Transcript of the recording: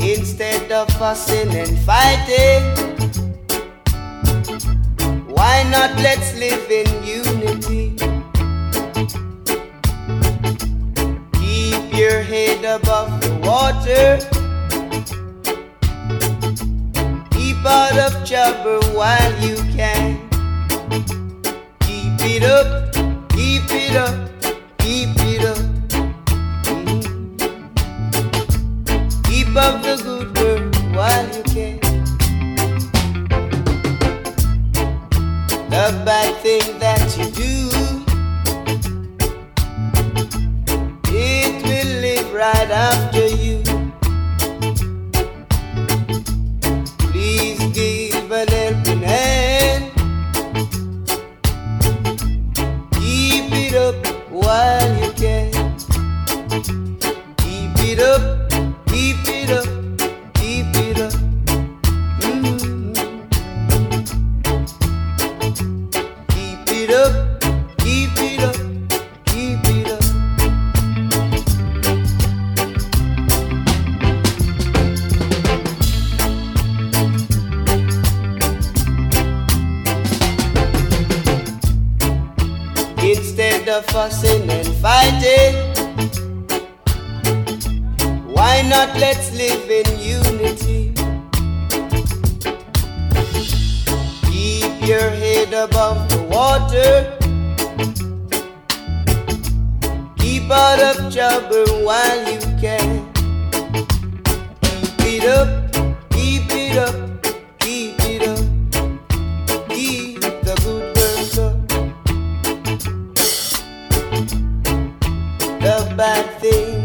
Instead of fussing and fighting, why not let's live in unity? Keep your head above the water, keep out of trouble while you can. Keep it up, keep it up, keep it up. Keep up the good work while you can. The bad thing that you do, it will live right after you. Please give an helping hand. Keep it up while you can. Keep it up. Keep it up, keep it up. Keep it up, keep it up, keep it up. Instead of fussing and fighting, why not let's live in unity? Keep your head above the water, keep out of trouble while you can. Keep it up, keep it up, keep it up. Keep the good work up. The bad thing